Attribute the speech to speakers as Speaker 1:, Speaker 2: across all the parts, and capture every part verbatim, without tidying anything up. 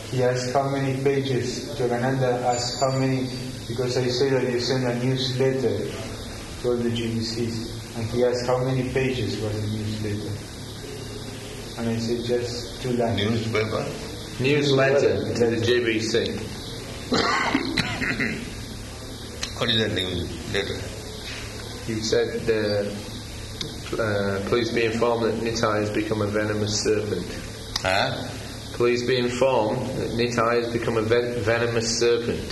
Speaker 1: he asked how many pages. Yogananda asked how many, because I say that you send a newsletter to all the G B Cs, and he asked how many pages was the newsletter. And I said just two lines.
Speaker 2: Newspaper?
Speaker 3: Newsletter to the G B C.
Speaker 2: What is the newsletter?
Speaker 3: You said, uh, uh, please be informed that Nitai has become a venomous serpent.
Speaker 2: Huh?
Speaker 3: Please be informed that Nitai has become a ven- venomous serpent.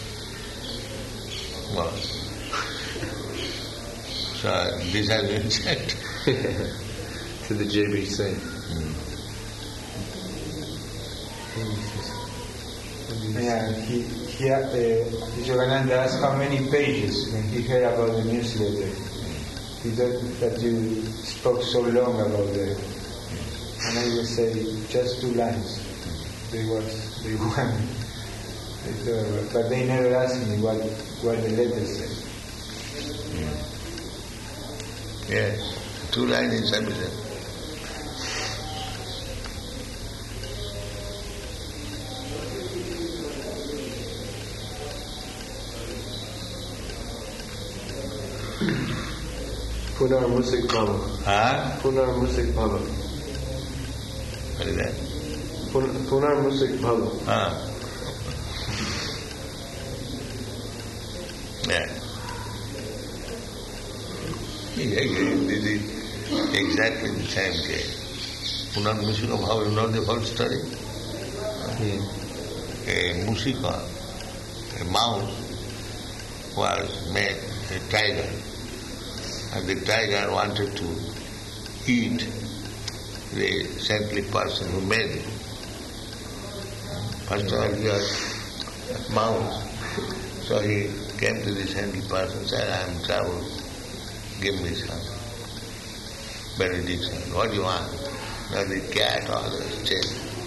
Speaker 2: What? So this has been said
Speaker 3: to the G B C.
Speaker 2: Mm.
Speaker 1: Yeah, he, he uh, Yogananda asked how many pages when he heard about the newsletter. He thought that you spoke so long about it. And I would say just two lines. They was they won. But they never asked me what what the letter said.
Speaker 2: Mm. Yes, two lines is sufficient.
Speaker 3: Punar Musik Bhava.
Speaker 2: Huh?
Speaker 3: Punar Musik Bhava.
Speaker 2: What is that?
Speaker 3: Pun- Punar Musik Bhava.
Speaker 2: Ah. Yeah. Again, this is exactly the same case. Punar Musika Bhava, you know the whole story?
Speaker 3: Hmm.
Speaker 2: A Musika, a mouse, was made a tiger. And the tiger wanted to eat the saintly person who made it. First of all, he was a mouse. So he came to the saintly person and said, I am in trouble, give me some benediction. What do you want? Now the cat or the snake.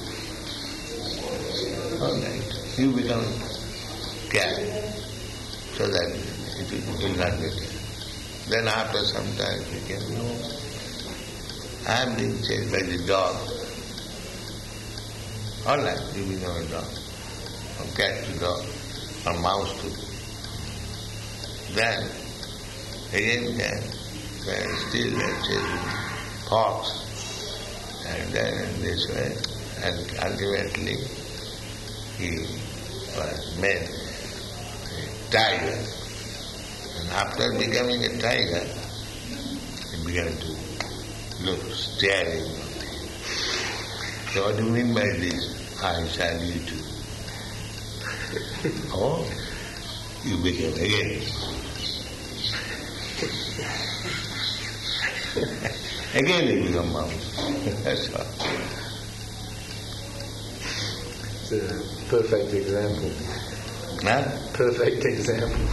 Speaker 2: All right, you become a cat so that it will not get it. Then after some time he came, no, I am being chased by the dog. All right, you become a dog. From cat to dog, from mouse to. Then, again, then, then still they are chasing fox. And then in this way, and ultimately he was made a tiger. And after becoming a tiger, he began to look, staring. So what do you mean by this? I shall eat you. Oh, you became again. Again you become mouse. That's all.
Speaker 3: It's a perfect example.
Speaker 2: Huh?
Speaker 3: Perfect example.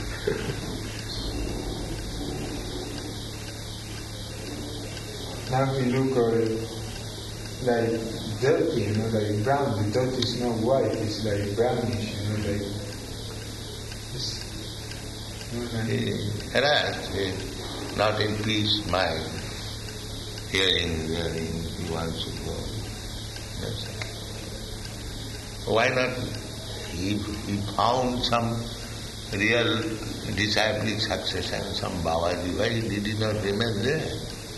Speaker 1: Now if you look at it like dirty, you know, like brown, the dirt is not white, it's like brownish, you know, like it's, you know, like,
Speaker 2: He harassed, he not in peace mind, hearing, hearing, he wants to go. That's it. Why not? He, he found some real disciplic succession, some Babaji. Why did he not remain there?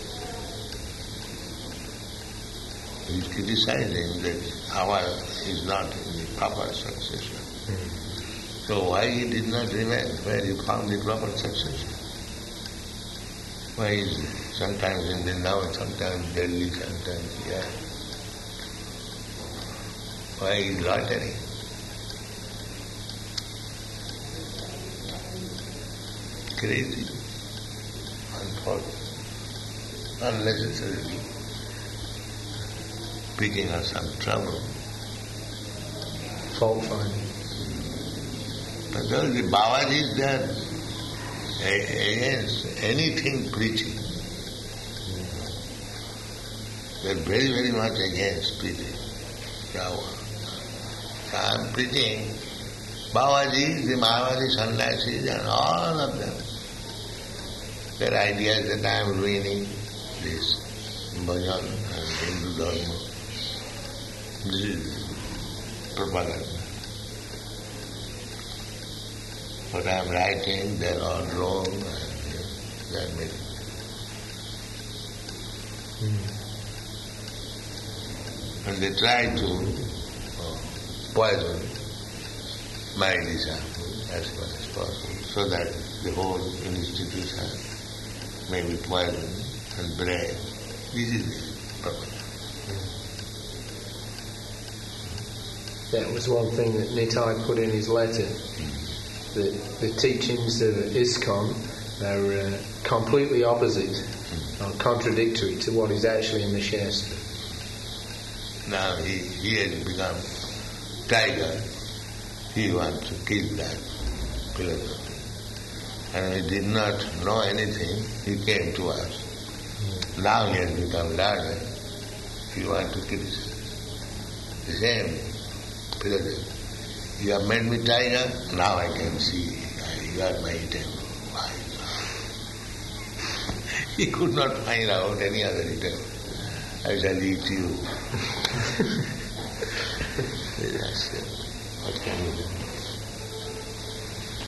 Speaker 2: He is criticizing that our is not in the proper succession. Mm-hmm. So why he did not remain where he found the proper succession? Why is it? Sometimes in Vrindavan, sometimes Delhi, sometimes here. Why is loitering? Crazy, unfortunate, unnecessarily picking us some trouble.
Speaker 3: Fault finding.
Speaker 2: Because the Babaji is there against anything preaching. They are very, very much against preaching. So I am preaching Babaji, the Mahavaji sannyasis and all of them. Their idea is that I am ruining this bhajan and Hindu dharma. This is propaganda. What I am writing, they are all wrong, and they are making.
Speaker 3: Mm.
Speaker 2: And they try to uh, poison my disciple as much as possible, so that the whole institution may be poisoned and bred. This is the propaganda.
Speaker 3: That was one thing that Nitai put in his letter. The, the teachings of ISKCON are uh, completely opposite or contradictory to what is actually in the Shastra.
Speaker 2: Now he, he has become tiger. He wants to kill that philosophy. And he did not know anything. He came to us. Mm. Now he has become larger. He wants to kill us. The same philosophy. You have made me tiger, now I can see you are my eternal wife. He could not find out any other eternal. I shall eat you. What can you do?